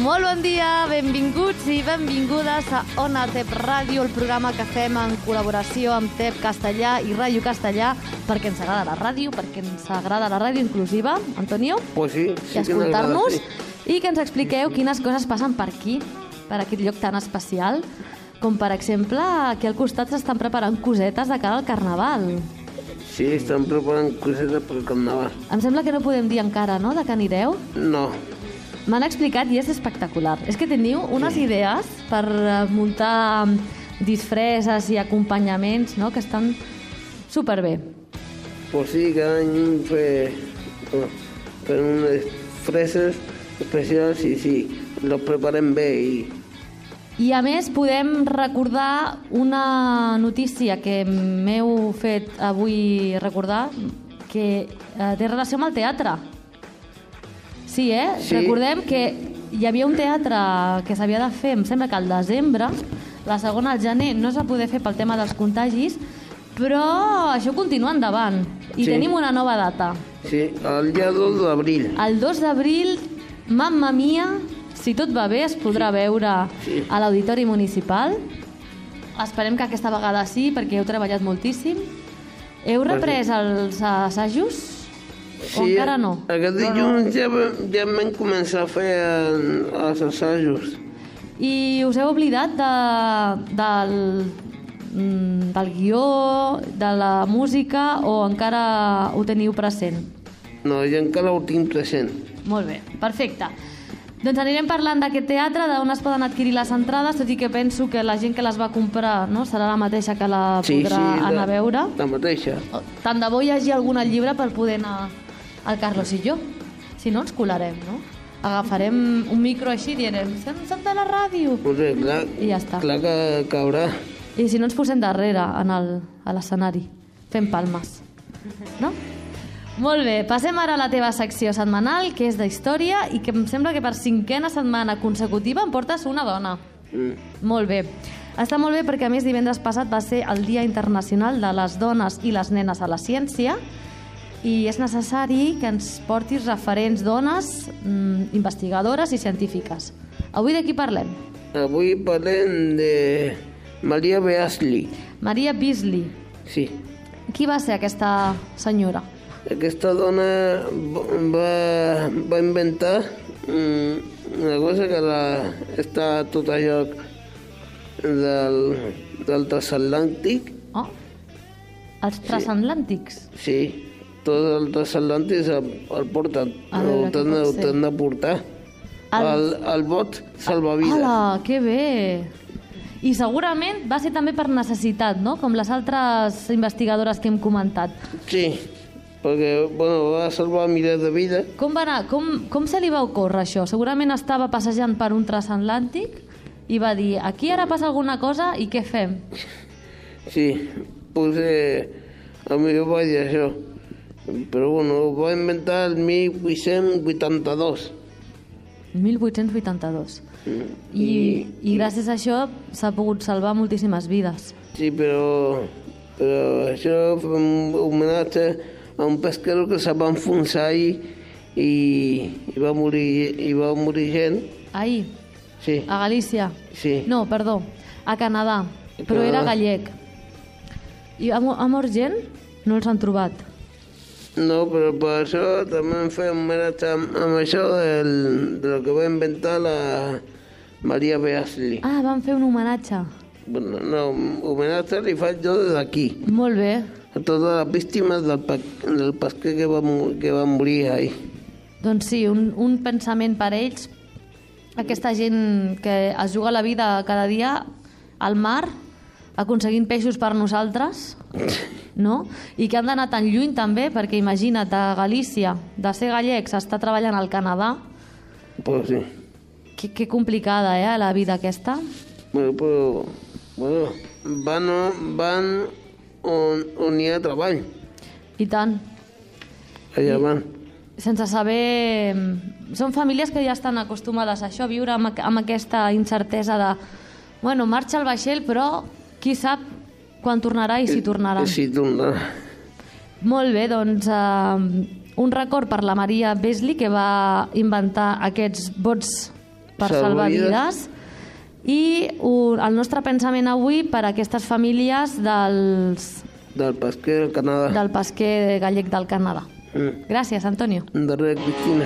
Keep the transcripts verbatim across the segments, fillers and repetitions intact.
Molt bon dia, benvinguts i benvingudes a Ona Tep Ràdio, el programa que fem en col·laboració amb Tep Castellà i Ràdio Castellà, perquè ens agrada la ràdio, perquè ens agrada la ràdio inclusiva, Antonio, pues sí, sí i escoltar-nos, sí. I que ens expliqueu quines coses passen per aquí, per aquest lloc tan especial, com per exemple, aquí al costat s'estan preparant cosetes de cara al Carnaval. Sí, estan preparant cosetes pel Carnaval. Em sembla que no podem dir encara, no?, de què anireu? No. M'han explicat i és espectacular. És que teniu unes sí. idees per muntar disfresses i acompanyaments, no?, que estan superbé. Pues sí, cada any fem fe unes disfresses especials i sí, les preparem bé. I... I a més podem recordar una notícia que m'heu fet avui recordar, que eh, té relació amb el teatre. Sí, eh? Sí. Recordem que hi havia un teatre que s'havia de fer, em sembla que al desembre, la segona al gener, no es va poder fer pel tema dels contagis, però això continua endavant. I sí. tenim una nova data. Sí, el dia dos d'abril. El dos d'abril, mamma mia, si tot va bé, es podrà sí. veure sí. a l'Auditori Municipal. Esperem que aquesta vegada sí, perquè heu treballat moltíssim. Heu reprès els assajos? Sí, o encara no? Aquest dilluns ja, ja vam començar a fer els assajos. I us heu oblidat de, del, del guió, de la música, o encara ho teniu present? No, jo encara ho tinc present. Molt bé, perfecte. Doncs anirem parlant d'aquest teatre, d'on es poden adquirir les entrades, tot i que penso que la gent que les va comprar, no?, serà la mateixa que la podrà sí, sí, anar la, a veure. La mateixa. Tant de bo hi hagi algun llibre per poder anar al Carlos i jo. Si no, ens colarem, no? Agafarem un micro així i direm, som, som de la ràdio. Pues bé, clar, I ja està. Clar que caurà. I si no, ens posem darrere en el, a l'escenari, fent palmes. No? Molt bé, passem ara a la teva secció setmanal, que és d'història, i que em sembla que per cinquena setmana consecutiva em portes una dona. Mm. Molt bé. Està molt bé perquè, a més, divendres passat va ser el Dia Internacional de les Dones i les Nenes a la Ciència, i és necessari que ens portis referents dones, mmm, investigadores i científiques. Avui de qui parlem? Avui parlem de Maria Beasley. Maria Beasley. Sí. Qui va ser aquesta senyora? Aquesta dona va, va inventar una cosa que la, està tot a lloc del, del transatlàntic. Oh, els transatlàntics? Sí, tots els transatlàntics el, el porten, el t'han de portar. El, el, el bot salvavides. Hola, que bé! I segurament va ser també per necessitat, no?, com les altres investigadores que hem comentat. Sí, perquè bueno, va salvar milers de vides. Com va anar? Com, com se li va ocórrer això? Segurament estava passejant per un transatlàntic i va dir, aquí ara passa alguna cosa i què fem? Sí, potser a mi va dir això, però bueno, ho va inventar el mil vuit-cents vuitanta-dos. mil vuit-cents vuitanta-dos. Mm. I, I gràcies a això s'ha pogut salvar moltíssimes vides. Sí, però, però això fa un homenatge a un pesquero que se va enfonsar ahir i, i, va morir, i va morir gent. Ahir? Sí. A Galícia? Sí. No, perdó, a Canadà, a però Canadà. Era gallec. I ha, ha mort gent? No els han trobat? No, però per això també hem fet un homenatge amb, amb això del, del que va inventar la Maria Beasley. Ah, van fer un homenatge. Bueno, no, homenatge li faig jo des d'aquí. Molt bé. A totes les víctimes del, del pesquer que va, que va morir ahir. Doncs sí, un, un pensament per ells. Aquesta gent que es juga la vida cada dia al mar, aconseguint peixos per nosaltres, no? I que han d'anar tan lluny també, perquè imagina't, a Galícia, de ser gallecs, està treballant al Canadà. Pues sí. Que, que complicada, eh, la vida aquesta. Bueno, però, bueno, van, van on, on hi ha treball. I tant. Allà I, van. Sense saber... Són famílies que ja estan acostumades a això, a viure amb, amb aquesta incertesa de... Bueno, marxa el vaixell, però qui sap quan tornarà i si tornarà. Si tornarà. Molt bé, doncs eh, un record per la Maria Beasley, que va inventar aquests bots per salvar vides. I el nostre pensament avui per a aquestes famílies dels... Del pesquer del Canadà. Del pesquer gallec del Canadà. Mm. Gràcies, Antonio. De res, Cristina.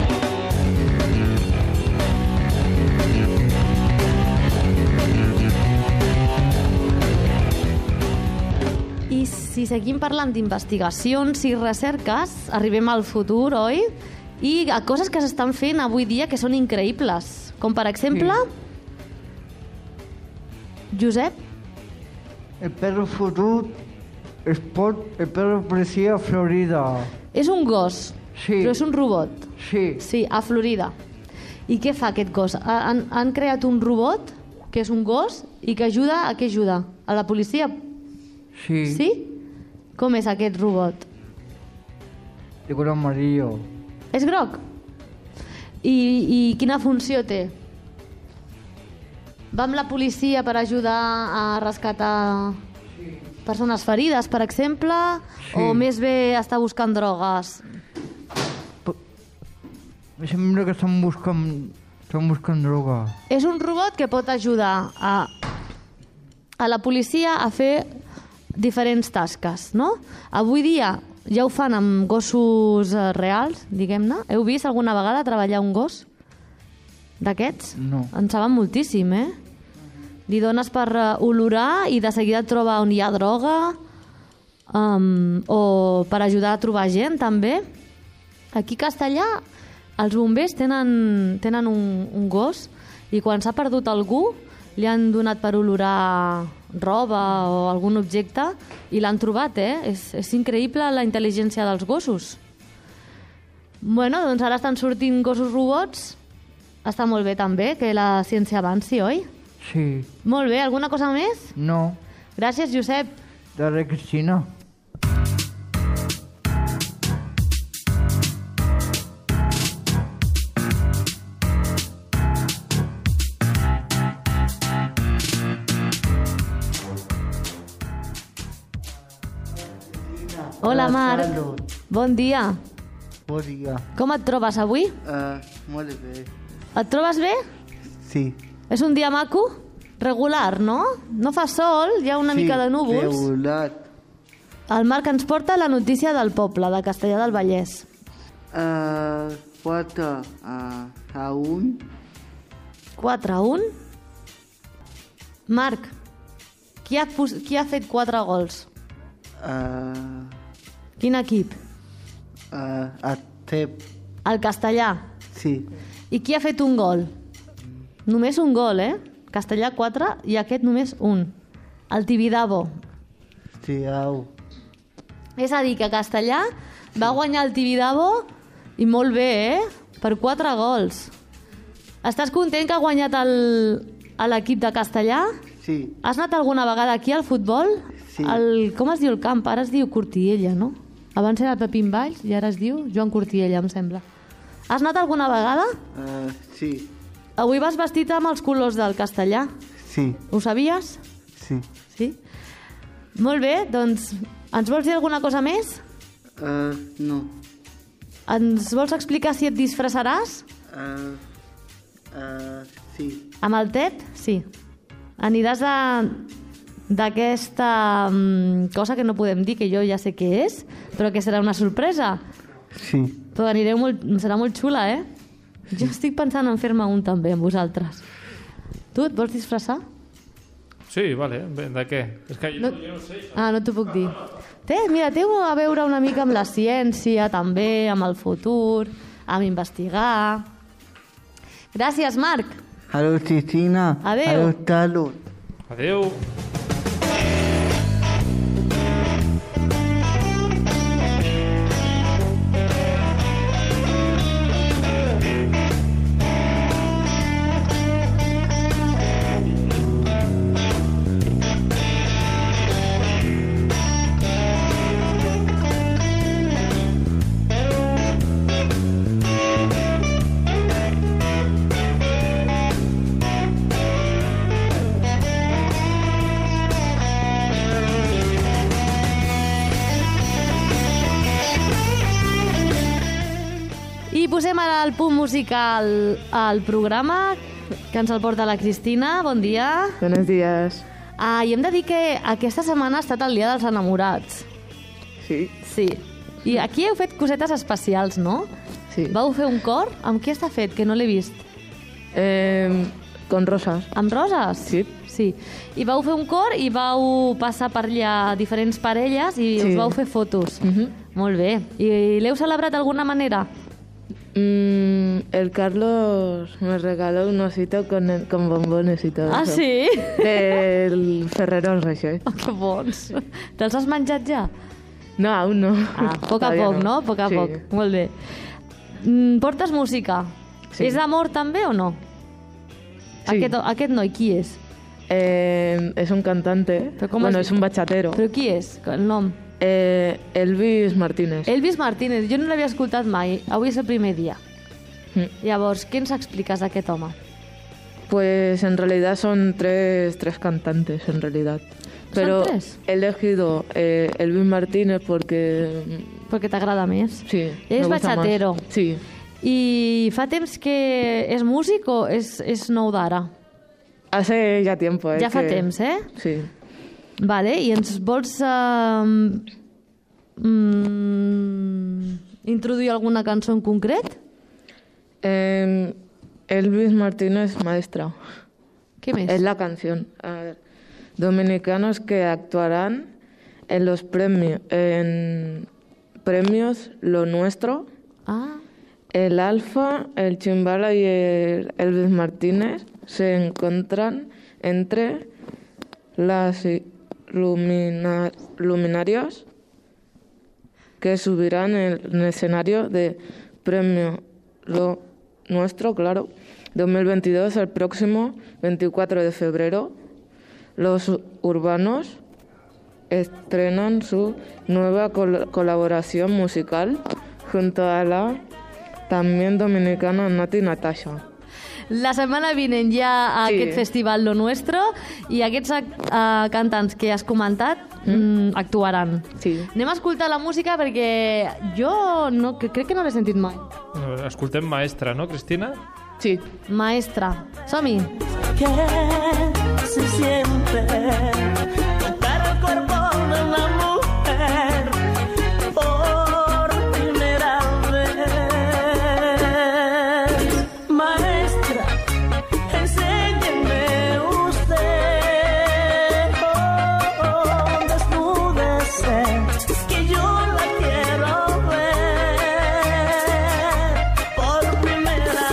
I si seguim parlant d'investigacions i recerques, arribem al futur, oi? I a coses que s'estan fent avui dia que són increïbles. Com per exemple... Sí. Josep? El perro fotut es pot... El perro policia a Florida. És un gos, Sí. però és un robot. Sí. Sí, a Florida. I què fa aquest gos? Han, han creat un robot, que és un gos, i que ajuda a què ajuda? A la policia? Sí. Sí? Com és aquest robot? De color amarillo. És groc? I, i quina funció té? Va amb la policia per ajudar a rescatar persones ferides, per exemple, Sí. o més bé està buscant drogues? Me sembla que estan buscant... Estan buscant droga. És un robot que pot ajudar a, a la policia a fer diferents tasques, no? Avui dia ja ho fan amb gossos eh, reals, diguem-ne. Heu vist alguna vegada treballar un gos d'aquests? No. En saben moltíssim, eh? Li dones per uh, olorar i de seguida et troba on hi ha droga, um, o per ajudar a trobar gent, també. Aquí a Castellà els bombers tenen, tenen un, un gos i quan s'ha perdut algú li han donat per olorar roba o algun objecte i l'han trobat, eh? És, és increïble la intel·ligència dels gossos. Bueno, doncs ara estan sortint gossos robots. Està molt bé també que la ciència avanci, oi? Sí. Molt bé, alguna cosa més? No. Gràcies, Josep. De res, Cristina. Hola, Marc. Salut. Bon dia. Bon dia. Com et trobes avui? Uh, molt bé. Et trobes bé? Sí. És un dia maco? Regular, no? No fa sol, hi ha una sí, mica de núvols. regular. El Marc ens porta la notícia del poble, de Castellar del Vallès. Uh, quatre uh, a un. quatre a un. Marc, qui ha, pos- qui ha fet quatre gols? Uh, Quin equip? uh, a Tep. El Castellà. Sí. I qui ha fet un gol? Només un gol, eh? Castellà quatre i aquest només un. El Tibidabo. Sí, au. És a dir, que Castellà va guanyar el Tibidabo i molt bé, eh? Per quatre gols. Estàs content que ha guanyat el- a l'equip de Castellà? Sí. Has anat alguna vegada aquí al futbol? Sí. El, com es diu el camp? Ara es diu Cortiella, no? Abans era Pepín Valls i ara es diu Joan Cortiella, em sembla. Has anat alguna vegada? Uh, sí. Avui vas vestit amb els colors del Castellà. Sí. Ho sabies? Sí. Sí? Molt bé, doncs ens vols dir alguna cosa més? Uh, no. Ens vols explicar si et disfressaràs? Uh, uh, sí. Amb el Tet? Sí. Aniràs a d'aquesta um, cosa que no podem dir, que jo ja sé què és, però que serà una sorpresa. Sí. Però anireu molt, serà molt xula, eh? Jo estic pensant en fer-me un també amb vosaltres. Tu et vols disfressar? Sí, vale. Bé, de què? És que jo No, no, jo no sé. ah, no t'ho puc dir. Té, mira, té a veure una mica amb la ciència, també, amb el futur, amb investigar. Gràcies, Marc. Hallo, Cristina. Adeu. Hallo, Salut. Adéu. I posem ara el punt musical al programa que ens el porta la Cristina. Bon dia. Buenos días. Ah, i hem de dir que aquesta setmana ha estat el dia dels enamorats. Sí. Sí. I aquí heu fet cosetes especials, no? Sí. Vau fer un cor? Amb qui està fet, que no l'he vist? Eh, con rosas. Amb roses? Sí. Sí. I vau fer un cor i vau passar per allà diferents parelles i Sí. us vau fer fotos. Ujú. Molt bé. I l'heu celebrat d'alguna manera? Mm, el Carlos me regaló un osito con, el- con bombones y todo Ah, eso. sí? Del Ferrero Rocher. Oh, que bons. Te'ls has menjat ja? No, aún no. Ah, a poc a Todavía poc, no? A poc a Sí. poc. Molt bé. Mm, portes música? Sí. És d'amor també o no? Sí. Aquest, aquest noi, qui és? Eh, es un cantante. Pero ¿cómo Bueno, has es un bachatero. Però qui és? El nom? Eh, Elvis Martínez. Elvis Martínez. Jo no l'havia escoltat mai. Avui és el primer dia. Mm. Llavors, què ens expliques d'aquest home? Pues en realidad son tres, tres cantantes, en realidad. Pero tres? he elegido eh, Elvis Martínez porque... Perquè t'agrada més. Sí, Ell és me gusta más. bachatero. Sí. I fa temps que és músic o és, és nou d'ara? Hace ya tiempo. eh, Ja fa que- temps, eh? Sí. Vale, i ens vols uh, mm, introduir alguna cançó en concret? Eh, Elvis Martínez, maestra. Què més? Es la canción. A ver. Dominicanos que actuarán en los premios, en premios Lo Nuestro, Ah, el Alfa, el Chimbala y el Elvis Martínez se encuentran entre las lumina- luminarias que subirán en el escenario de Premio Lo Nuestro, claro, dos mil veintidós, el próximo veinticuatro de febrero. Los urbanos estrenan su nueva col- colaboración musical junto a la también dominicana Nati Natasha. la setmana vinent hi ha Sí. aquest festival Lo Nuestro i aquests uh, cantants que has comentat mm. actuaran. Sí. Anem a escoltar la música perquè jo no, que crec que no l'he sentit mai. No, escoltem Maestra, no, Cristina? Sí. Maestra, som-hi. Que se siente tocar el cuerpo de una mujer por primera vez. Maestra, enséñeme usted, oh, oh, desnúdese, que yo la quiero ver por primera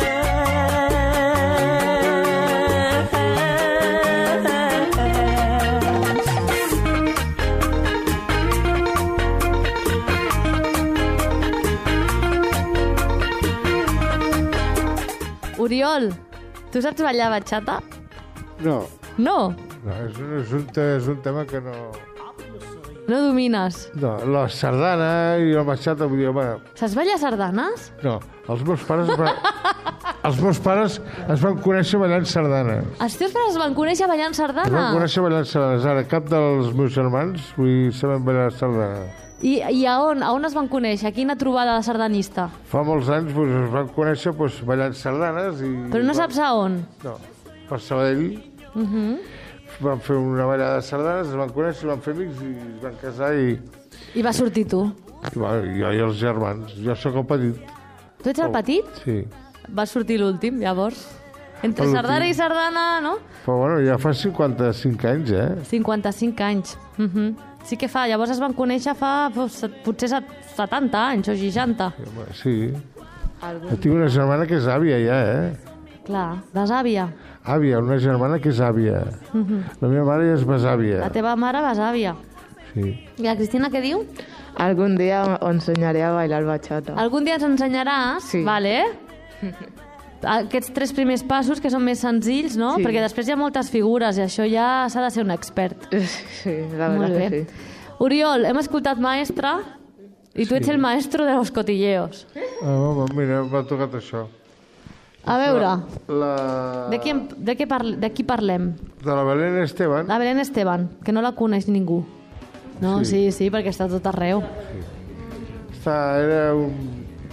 Oriol, tu saps ballar batxata? No, No, no és, un, és, un, te- és un tema que no... no domines. No, la sardana i la bachata, vull dir, home, Saps ballar sardanes? no. Els meus pares es van, els meus pares es van conèixer ballant sardanes. Els teus pares es van conèixer ballant Es van sardana? conèixer ballant sardanes. Ara, cap dels meus germans vull dir, saben ballar sardana. I, i a, on, a on es van conèixer? A quina trobada de sardanista? Fa molts anys doncs, es van conèixer doncs, ballant sardanes i... Però no saps a on? No, per Sabadell. Uh -huh. Van fer una ballada de sardanes, es van conèixer, van fer amics i es van casar i... I va sortir tu. i bueno, jo i els germans. Jo sóc el petit. Tu ets el Oh. petit? Sí. Va sortir l'últim, llavors. Entre L'últim. sardana i sardana, no? Però bueno, ja fa cinquanta-cinc anys, eh? cinquanta-cinc anys. Uh -huh. Sí que fa. Llavors es van conèixer fa pues, potser set- setanta anys o seixanta. Home, sí. Jo tinc una germana que és àvia ja, eh? Clar, besàvia. Àvia, una germana que és àvia. Uh -huh. La meva mare ja és besàvia. La teva mare besàvia. Sí. I la Cristina què diu? Algún día os enseñaré a bailar bachata. Algun dia ens ensenyaràs, Sí. vale? Aquests tres primers passos que són més senzills, no? Sí. Perquè després hi ha moltes figures i això ja s'ha de ser un expert. Sí, la Molt verdad bé. que sí. Oriol, hem escoltat Maestra i tu ets el maestro de los cotilleos. Ah, home, mira, m'ha tocat això. A veure, La... de qui, em- de què parl de qui parlem? De la Belén Esteban. La Belén Esteban, que no la coneix ningú. No, sí, Sí. sí, perquè està a tot arreu. Està, era un...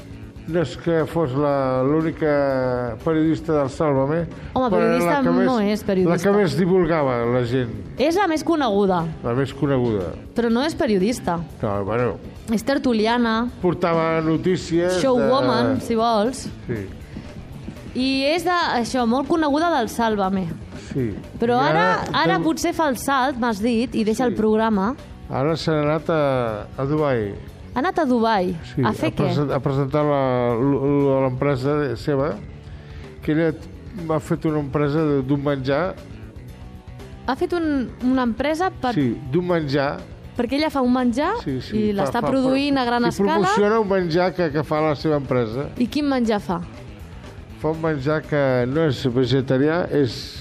no és que fos la- l'única periodista del Sálvame. Home, però era periodista la que més, no és periodista. La que més divulgava la gent, És la més coneguda, la més coneguda. però no és periodista. No, bueno, És tertuliana, portava notícies... showwoman, de... si vols. Sí, I és de, això, molt coneguda del Sálvame. sí. Però I ara, ara de- potser fa el salt, m'has dit, i deixa Sí. el programa. Ara se n'ha anat a, a Dubai. Ha anat a Dubai. Sí, a fer a, què? present, a presentar la- l- l'empresa seva, que ella ha fet una empresa de- d'un menjar, Ha fet un, una empresa per, sí, d'un menjar, perquè ella fa un menjar sí, sí, i fa- l'està fa- produint a gran i escala. promociona un menjar que, que fa la seva empresa. I quin menjar fa? Fa un menjar que no és vegetarià, és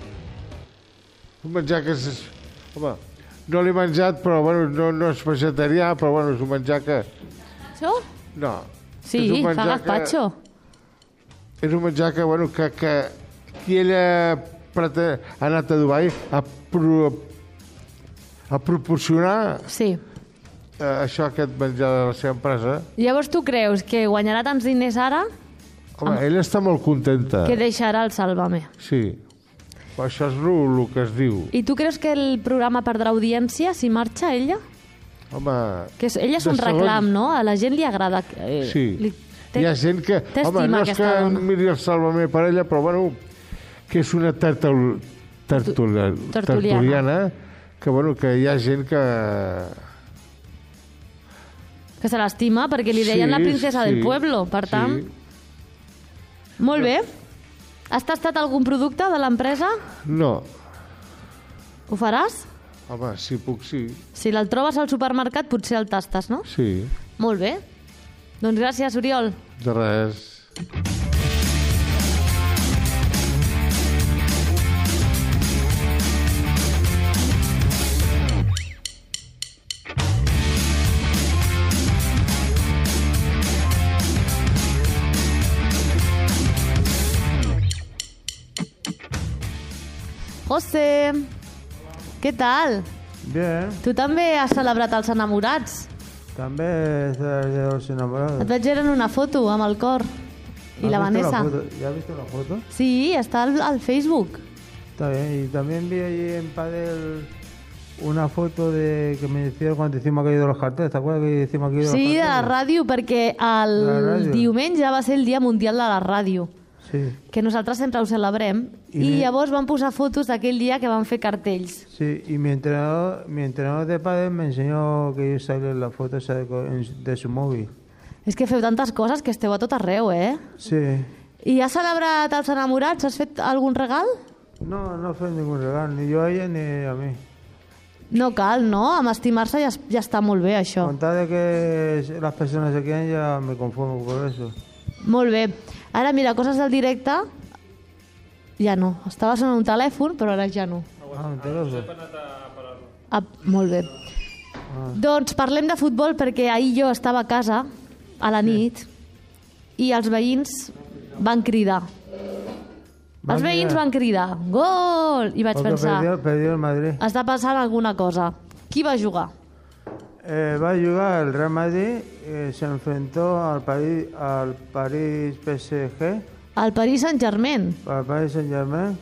un menjar que és... Home, no l'he menjat, però bueno, no, no és vegetarià, però bueno, és un menjar que... Això? No. Sí, és un fa menjar gazpacho. Que, és un menjar que, bueno, que, que qui ella prete, ha anat a Dubai a, pro, a proporcionar Sí. eh, això, aquest menjar de la seva empresa. Llavors tu creus que guanyarà tants diners ara Home, ella està molt contenta. que deixarà el Sálvame? Sí. Però això és el que es diu. I tu creus que el programa perdrà audiència si marxa ella? Home, Que és, ella és de un segons- reclam, no? A la gent li agrada. Eh, Sí. Li, Hi ha gent que... té Home, estima no és que aquesta dona. miri el Sálvame per ella, però bueno, que és una tertul, tertul, Tertuliana. tertuliana, que bueno, que hi ha gent que... que se l'estima perquè li deien Sí, la princesa sí, del pueblo. Per tant, sí. molt bé. Has tastat algun producte de l'empresa? No, Ho faràs? home, si puc, sí. Si el trobes al supermercat, potser el tastes, no? Sí, Molt bé. Doncs gràcies, Oriol. de res. José, què tal? Bien, Tu també has celebrat els enamorats. también es de los enamorados. Et vaig veure en una foto amb el cor. I ¿Has la visto Vanessa. foto? ¿Ya has visto la foto? Sí, està al, al Facebook. Está bien. Y también vi allí en Padel una foto de que me hicieron cuando hicimos aquello de los carteles. ¿Te acuerdas que hicimos aquello de los Sí, de carteles? la ràdio, perquè el De la ràdio. diumenge va ser el Dia Mundial de la Ràdio, Sí, que nosaltres sempre ho celebrem, I i mi- llavors van posar fotos d'aquell dia que van fer cartells. sí. Y mi entrenador, mi entrenador de Padel me enseñó que yo salí en la foto esa de, co- en- de su móvil. És que feu tantes coses que esteu a tot arreu, eh? Sí. I has celebrat els enamorats? Has fet algun regal? No, no fue ningún regalo, ni yo a ella ni a mí. No cal, no? Amb estimar-se ja, ja està molt bé, això. Con tal de que las personas se queden, ya me conformo por eso. Molt bé. Ara, mira, coses del directe... Ja no. Estava sonant un telèfon, però ara ja no. Ah, un teléfono. Ah, molt bé. Doncs parlem de futbol perquè ahir jo estava a casa a la nit i els veïns van cridar. Van Els veïns cridar? van cridar gol! I vaig Porque pensar, perdió, perdió el Madrid. està passant alguna cosa. Qui va jugar? Eh, va a jugar el Real Madrid, eh, se enfrentó al París, al París P S G, El Paris Saint-Germain. al Paris Saint Germain,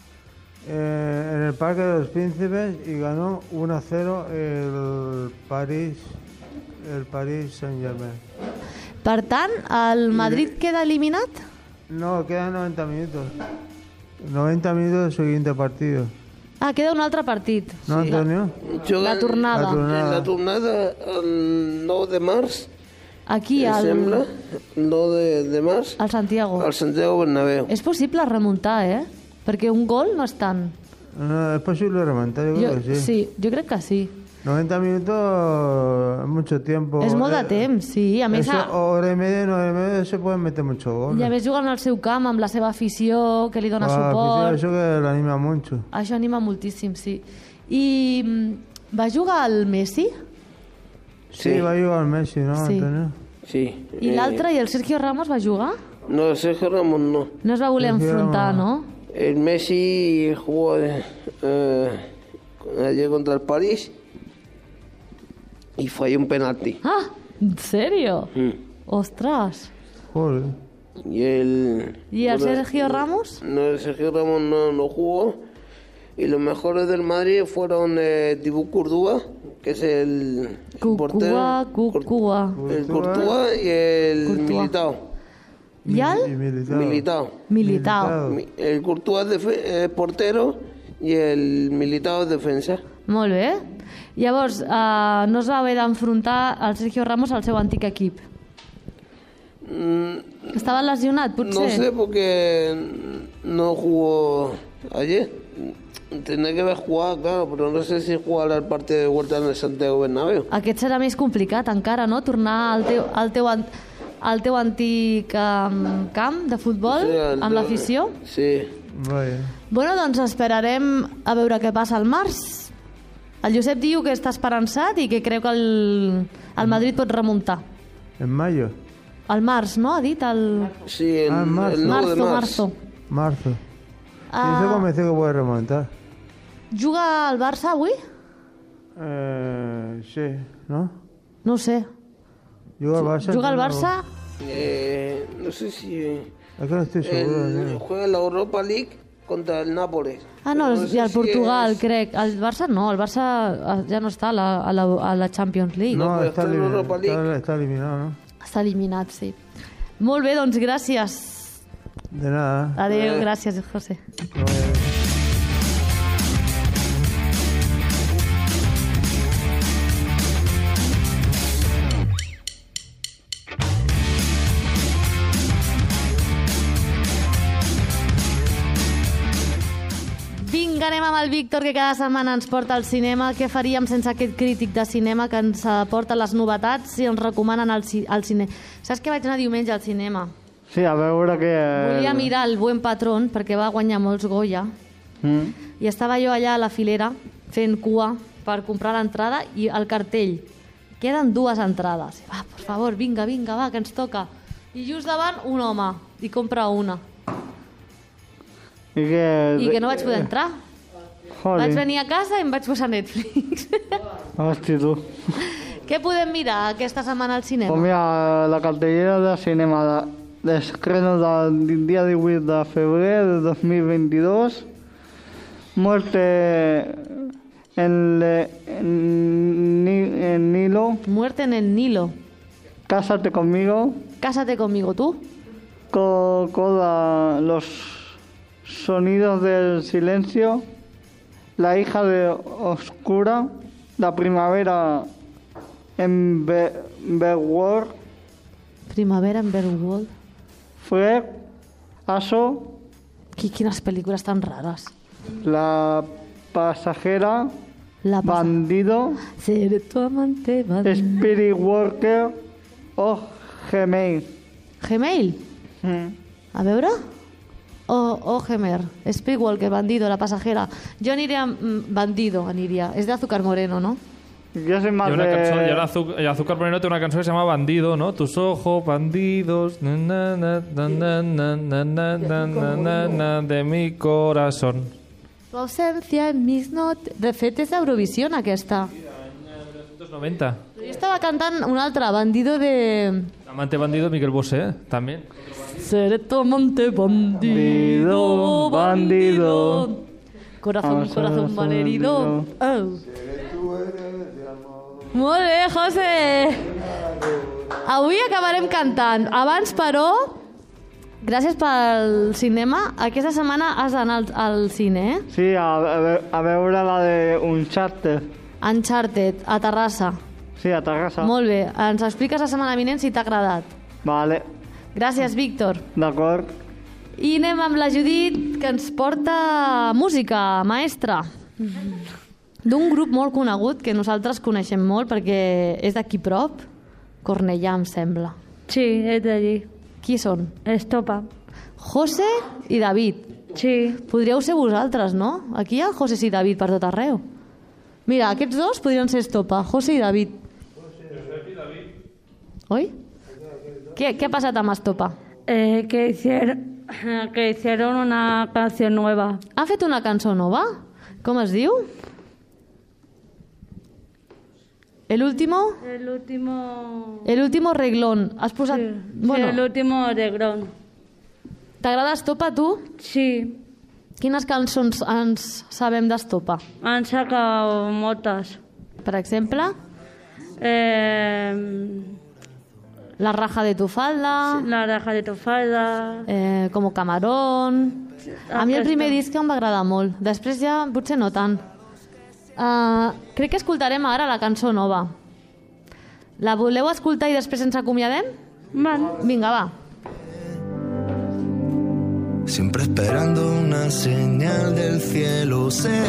eh, en el Parque de los Príncipes y ganó uno a cero el París, el París Saint Germain. Per tant, el Madrid queda eliminat? No, quedan noventa minutos. noventa minutos del siguiente partido. Ah, queda un altre partit. ¿No, Antonio? La tornada. La tornada. La tornada el nou de març, Aquí, em sembla, al, el nou de, de març, al Santiago. al Santiago Bernabéu. És possible remuntar, eh? Perquè un gol no és tant. No, es posible remontar, yo Jo, creo que sí. sí, jo crec que sí. noventa minutos es mucho tiempo. És molt de Eh, temps, sí. A més, Eso, a, hora y media, una hora y media, se pueden meter muchos goles. i a més jugant al seu camp amb la seva afició, que li dona Ah, suport. Eso que le anima mucho. Això anima moltíssim, sí. I mm, va jugar el Messi? Sí, Sí. va a jugar Messi, ¿no, Sí. Antonio? Sí. I l'altre, i el Sergio Ramos va jugar? No, Sergio Ramos no. No es va voler Sergio enfrontar, Ramos. no? El Messi jugó eh, ayer contra el París y falló un penalti. Ah, ¿en serio? Mm. Ostras. Joder. Y el... ¿Y el bueno, Sergio Ramos? No, el Sergio Ramos no, no jugó. Y los mejores del Madrid fueron eh, Thibaut Courtois, que es el Cucúa, Cucúa. el Courtois y el Courtois. Militao. I el? Y Militao. Militao. Militao. Mi- El Courtois es defe- eh, portero i el Militao és defensa. Molt bé. Llavors, eh, no es va haver d'enfrontar el Sergio Ramos al seu antic equip. Mm, Estava lesionat, potser? no sé porque no jugó ayer. Tendría que haber jugado, claro, pero no sé si jugará el partido de vuelta en el Santiago Bernabéu. Aquest serà més complicat encara, no? Tornar al teu, al teu, an- al teu antic um, camp de futbol, Sí, el- amb l'afició. Sí. Vaya. Bueno, doncs esperarem a veure què passa al març. El Josep diu que està esperançat i que creu que el, el Madrid pot remuntar. En mayo. Al març, no? Ha dit el... Sí, el, Ah, en marzo. el nueve de Marzo, marzo. marzo. Marzo. Y Ah, estoy convencido que puede remontar. juga al Barça avui? Eh, sí, ¿no? No ho sé. Juga al Barça. Juga al no- Barça? Eh, no sé si Es que no estoy seguro. el, tío. juega en la Europa League contra el Nápoles. Ah, no, No i sé el si Portugal, es- crec. El Barça no, el Barça ja no està a la, a la, a la Champions League. No, pero está, está en eliminado, Europa League. está, está eliminado, ¿no? Està eliminat, sí. Molt bé, doncs gràcies. De nada. Adéu, Eh. gràcies, José. No, eh, Vinga, anem amb el Víctor, que cada setmana ens porta al cinema. Què faríem sense aquest crític de cinema que ens porta les novetats i ens recomanen al, ci al cine? Saps que vaig anar diumenge al cinema? Sí, a veure que... Volia mirar El buen patrón, perquè va guanyar molts Goya, Mm. i estava jo allà a la filera fent cua per comprar l'entrada i el cartell. Queden dues entrades. Va, per favor, vinga, vinga, va, que ens toca. I just davant un home, i compra una. I que... I que no vaig poder entrar. Joder. Vaig venir a casa i em vaig posar Netflix. Hosti, tu. Què podem mirar aquesta setmana al cinema? Pues mira, la cartellera de cinema de, d'estreno del dia divuit de febrer de dos mil veintidós. Muerte en, le, en, Ni- en Nilo. Muerte en el Nilo. Cásate conmigo. Cásate conmigo, tú. Co- Coda, los sonidos del silencio. La hija de Oscura. La primavera en Be Bergward. Primavera en Bergwald. Fred. Aso. Qui- Quines pel·lícules tan rares. La pasajera. La pasa- Bandido. Seré tu amante, bandido. Spirit Worker. O Gmail. Gmail? Mm. A veure? O, o Gemer. Speedwalker, Bandido, La pasajera. Jo aniré amb mm, Bandido, aniria. És d'Azúcar Moreno, no? Yo soy Hi más ha una de... cançó, hi ha Azúcar, Azúcar Moreno té una cançó que se llama Bandido, ¿no? Tus ojos, bandidos, na, na, na, na, na, na, na, na, na, na, na, na, de mi corazón. Tu ausencia en mis notes... De fet, és d'Eurovisió, aquesta. dos noventa. Jo estava cantant un altre, Bandido de... Amante bandido, Miguel Bosé, también. Seré tu amante, bandido, bandido. Corazón, Ah, corazón sí, malherido. Oh. Molt bé, José. Avui acabarem cantant. Abans, però, gràcies pel cinema. Aquesta setmana has d'anar al, al cine, eh? Sí, a, a, ve- a veure la de Uncharted. Uncharted, a Terrassa. Sí, a Terrassa. Molt bé. Ens expliques la setmana vinent si t'ha agradat. Vale, Gràcies, Víctor. d'acord. I anem amb la Judit, que ens porta música, maestra. D'un grup molt conegut, que nosaltres coneixem molt, perquè és d'aquí prop. Cornellà, em sembla. Sí, és d'allí. Qui són? Estopa. José i David. Sí. Podríeu ser vosaltres, no? Aquí hi ha José i David per tot arreu. Mira, aquests dos podrien ser Estopa, José i David. Oi? Què, què ha passat amb Estopa? Eh, que, hicieron, que hicieron una canción nueva. Ha fet una cançó nova? Com es diu? El último... El último... El último reglón. Has posat... Sí, bueno, sí, el último reglón. T'agrada Estopa, tu? Sí, Quines cançons ens sabem d'Estopa? han sacado moltes. Per exemple, Eh, La raja de tu falda, la raja de tu falda... eh, Como camarón... A mi el primer disc em va agradar molt. Després ja potser no tant. Uh, crec que escoltarem ara la cançó nova. La voleu escoltar i després ens acomiadem? Vale. Vinga, va. Siempre esperando una señal del cielo. Sé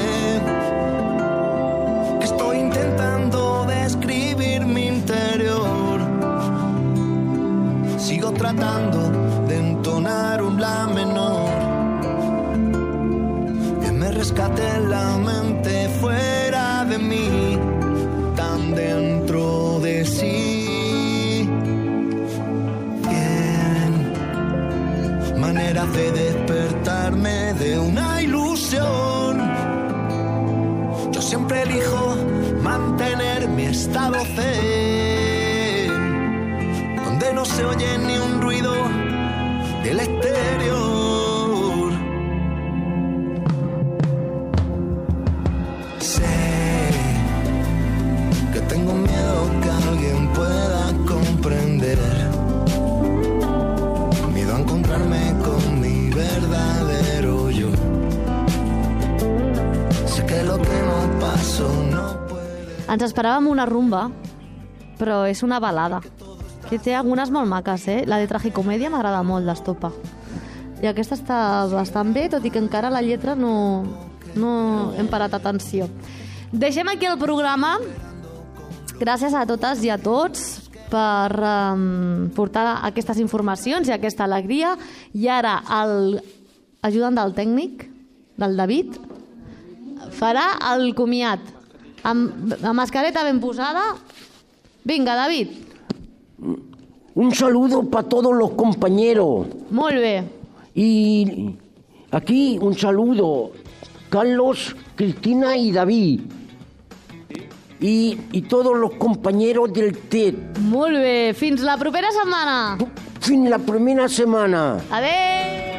que estoy intentando describir mi interior. Sigo tratando de entonar un la menor que me rescate la mente fuera de mí, tan dentro de sí. Cien maneras de despertarme de una ilusión. Yo siempre elijo mantener mi estado zen, donde no se oye ni un ruido del exterior. Sé que tengo miedo que alguien pueda comprender, miedo a encontrarme con mi verdadero yo. Sé que lo que no pasó no puede... Ens esperàvem una rumba, però és una balada, que té algunes molt maques, eh? La de Tragicomèdia m'agrada molt, d'Estopa. I aquesta està bastant bé, tot i que encara la lletra no, no hem parat atenció. Deixem aquí el programa. Gràcies a totes i a tots per um, portar aquestes informacions i aquesta alegria. I ara el ajudant del tècnic, del David, farà el comiat. Amb la mascareta ben posada. Vinga, David. Un saludo para todos los compañeros. Molt bé. Y aquí un saludo, Carlos, Cristina y David. Y, y todos los compañeros del T E D. Molt bé. Fins la propera setmana. Fins la primera setmana. Adéu.